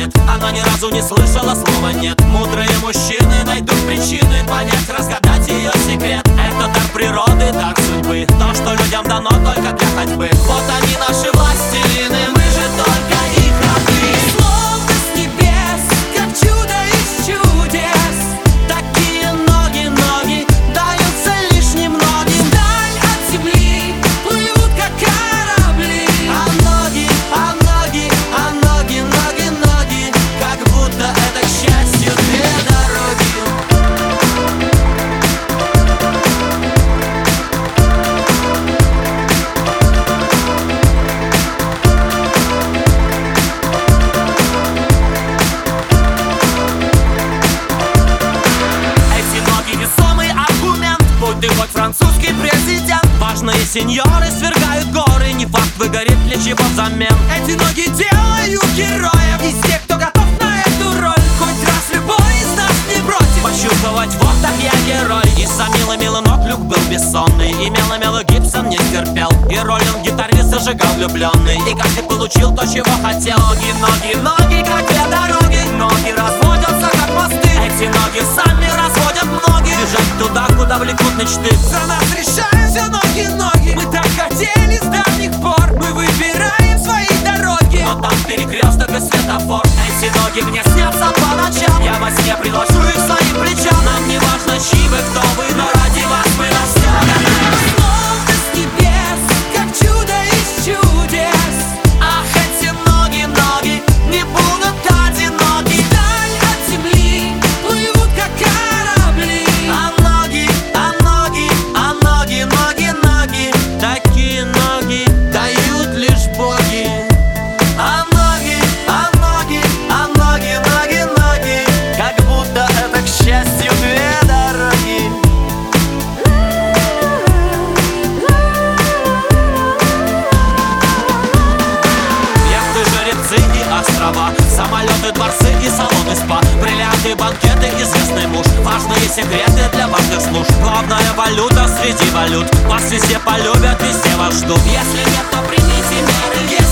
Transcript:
станет. Она ни разу не слышала слова нет. Мудрые мужчины найдут причины понять, разгадать ее секрет. Это дар природы, дар судьбы, то, что людям дано только для ходьбы. Вот они наши властелины, мы же только их рабы. Словно с небес, как чудо из чудес, такие ноги, ноги даются лишь немногим. Вдаль от земли плывут, как корабли. А ноги, а ноги, а ноги, ноги, ноги, как будто это, к счастью, две дороги. Эти ноги весомый аргумент, будь ты хоть французский президент. Важные сеньоры свергают горы, не факт выгорит для чего взамен. Эти ноги делают героев из тех, кто готов на эту роль. Хоть раз любой из нас не бросит Почувствовать, вот так я герой. Из-за мило ног Люк был бессонный, и мело Гибсон не терпел, и Роллинг гитарист зажигал влюбленный, и каждый получил то, чего хотел. Ноги, ноги, ноги, как две дороги. Ноги разводятся, как мосты. Эти ноги сами разводят ноги. Бежать туда, куда влекут мечты. За нас решаются ноги, ноги. Мы так хотели с давних пор. Мы выбираем свои дороги. Но там перекресток и светофор. Эти ноги мне снятся по ночам. Я во сне приложу их своим плечам. Нам не важно, чьи вы, кто вы, но ради вас мы на все готовы. Словно с небес, как чудо из чудес. Ах, эти ноги, ноги не будут одиноки. Вдаль от земли плывут, как корабли. А ноги, а ноги, а ноги, ноги, ноги, такие ноги дают лишь боги. А ноги, а ноги, а ноги, ноги, ноги, как будто это, к счастью, две дороги. Яхты, жеребцы и острова, самолеты, дворцы и салоны спа, бриллианты, банкеты, известный муж, важные секреты для важных служб. Главная валюта среди валют, вас везде полюбят, везде вас ждут. Если нет, то примите меры.